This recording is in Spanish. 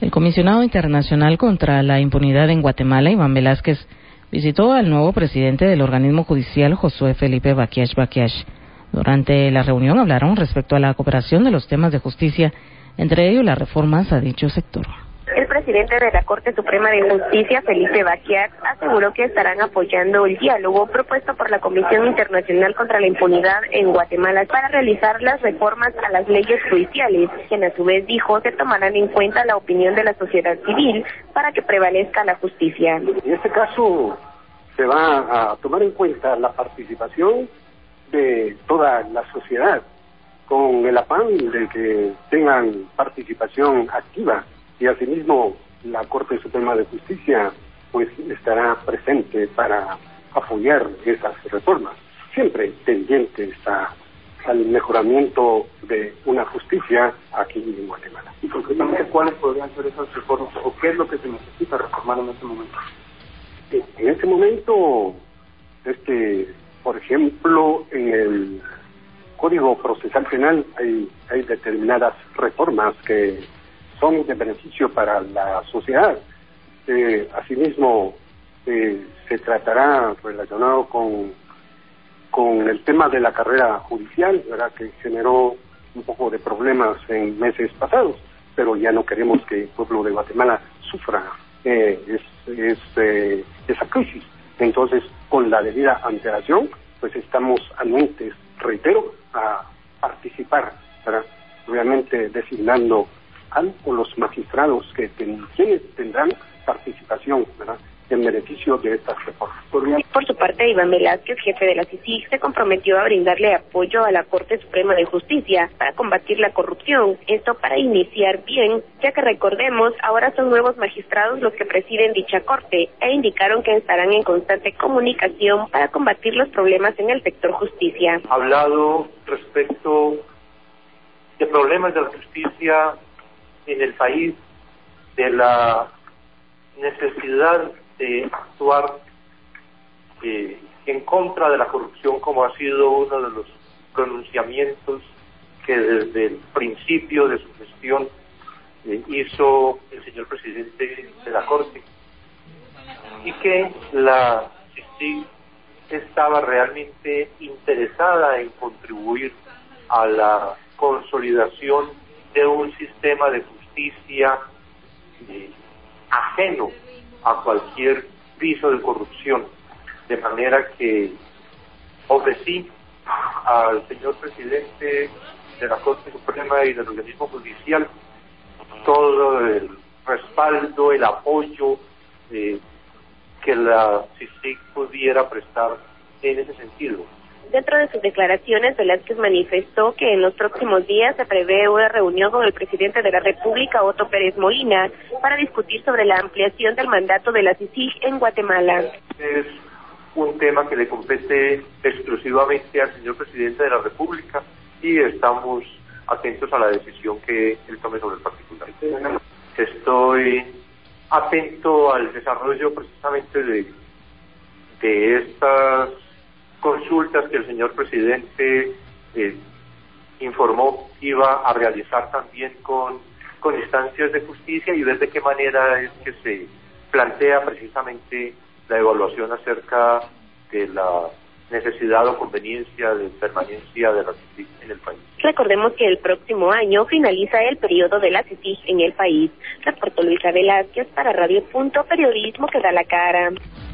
El comisionado internacional contra la impunidad en Guatemala, Iván Velázquez, visitó al nuevo presidente del organismo judicial, Josué Felipe Baquiach Baquiach. Durante la reunión hablaron respecto a la cooperación de los temas de justicia, entre ellos las reformas a dicho sector. El presidente de la Corte Suprema de Justicia, Felipe Baquiach, aseguró que estarán apoyando el diálogo propuesto por la Comisión Internacional contra la Impunidad en Guatemala para realizar las reformas a las leyes judiciales, quien a su vez dijo que tomarán en cuenta la opinión de la sociedad civil para que prevalezca la justicia. En este caso se va a tomar en cuenta la participación de toda la sociedad, con el afán de que tengan participación activa. Y asimismo la Corte Suprema de Justicia pues estará presente para apoyar esas reformas, siempre tendientes al mejoramiento de una justicia aquí en Guatemala. ¿Y concretamente cuáles podrían ser esas reformas o qué es lo que se necesita reformar en este momento? En este momento, por ejemplo, en el Código Procesal Penal hay determinadas reformas que son de beneficio para la sociedad. Asimismo, se tratará relacionado con el tema de la carrera judicial, ¿verdad?, que generó un poco de problemas en meses pasados, pero ya no queremos que el pueblo de Guatemala sufra esa crisis. Entonces, con la debida antelación, pues estamos anuentes, reitero, a participar, ¿verdad?, obviamente designando o los magistrados quienes tendrán participación, ¿verdad?, en beneficio de estas reformas. Por su parte, Iván Velázquez, jefe de la CICIG, se comprometió a brindarle apoyo a la Corte Suprema de Justicia para combatir la corrupción, esto para iniciar bien, ya que recordemos, ahora son nuevos magistrados los que presiden dicha Corte, e indicaron que estarán en constante comunicación para combatir los problemas en el sector justicia. Ha hablado respecto de problemas de la justicia en el país, de la necesidad de actuar en contra de la corrupción, como ha sido uno de los pronunciamientos que desde el principio de su gestión hizo el señor presidente de la Corte, y que la CICIG estaba realmente interesada en contribuir a la consolidación de un sistema de justicia ajeno a cualquier viso de corrupción, de manera que ofrecí al señor presidente de la Corte Suprema y del organismo judicial todo el respaldo, el apoyo que la CICIG pudiera prestar en ese sentido. Dentro de sus declaraciones, Velázquez manifestó que en los próximos días se prevé una reunión con el presidente de la República, Otto Pérez Molina, para discutir sobre la ampliación del mandato de la CICIG en Guatemala. Es un tema que le compete exclusivamente al señor presidente de la República y estamos atentos a la decisión que él tome sobre el particular. Estoy atento al desarrollo precisamente de estas consultas que el señor presidente informó iba a realizar también con instancias de justicia, y ver de qué manera es que se plantea precisamente la evaluación acerca de la necesidad o conveniencia de permanencia de la CICIG en el país. Recordemos que el próximo año finaliza el periodo de la CICIG en el país. Reportó Luisa Velázquez para Radio Punto, periodismo que da la cara.